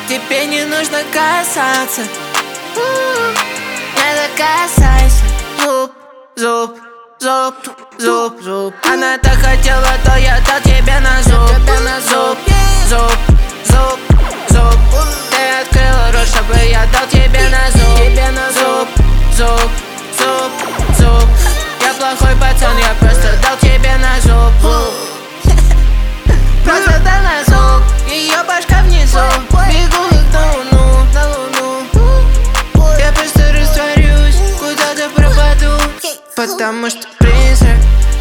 Тебе не нужно касаться, не докасайся. Зуб, зуб, зуб, зуб, зуб. Она так хотела, то я дал тебе на зуб. Зуб, зуб, зуб, зуб. Ты открыла рот, чтобы я дал тебе на зуб. Зуб, зуб, зуб, зуб. Я плохой пацан, я просто дал тебе на зуб. Просто дал на зуб. Ее башка внизу. Бегу на луну. Я просто растворюсь, куда-то пропаду. Потому что призрак.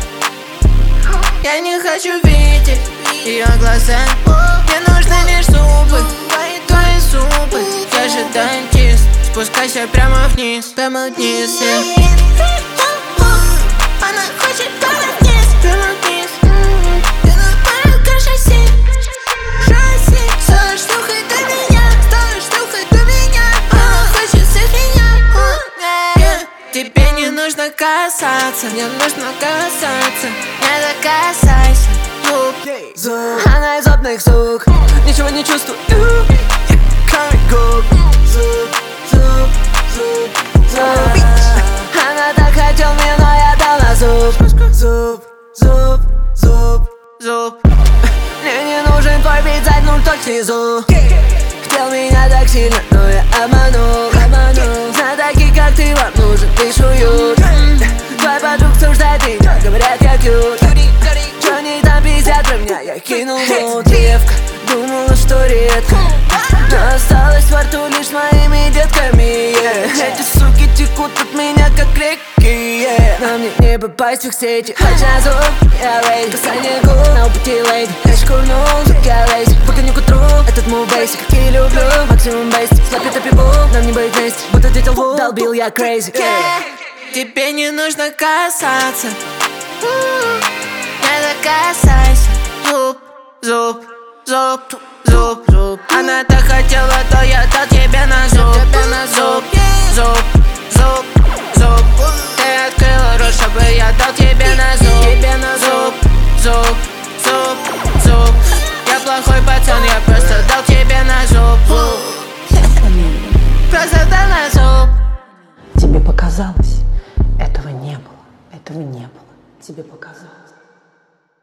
Я не хочу видеть ее глаза. Мне нужны лишь зубы, твои зубы. Я же дантист, спускайся прямо вниз, Она хочет прямо вниз, Ты на моем шасси. Стала штукой до меня, Она хочет всех меня. Тебе не нужно касаться, не докасайся. Зуб, она из опных звук, ничего не чувствую. Зуб. Она так хотела меня, но я дал на зуб. Зуб. Мне не нужен твой бит, заднул точный зуб. Хотел меня так сильно, но я обманул. На таких, как ты, вам нужен лишь уют. Твой подруг обсуждает меня, говорят, я кьют. Чё не там 50 про меня, я кинул мут. Девка, думала, что редко, но осталась во рту лишь моими детками, Эти суки текут от меня, как реки, На мне не попасть в их сети. Хоть на зуб, я лейди, касание губ, на пути лейди. Я шкурнул, звук я лейзи, пока не к утру. Этот мой бейсик, как и люблю, максимум бейсик. Слабит и пибу, нам не быть вместе, будто дятел Ву, долбил я крейзи. Тебе не нужно касаться, не докасайся. Зуб, зуб, зуб, зуб. Она так хотела, то я дал тебе на зуб. Зуб, зуб, зуб. Ты открыла рот, чтобы я дал тебе на зуб. Зуб, зуб. Я плохой пацан, я просто дал тебе на зуб. Просто дал на зуб. Тебе показалось? Этого не было. Тебе показалось.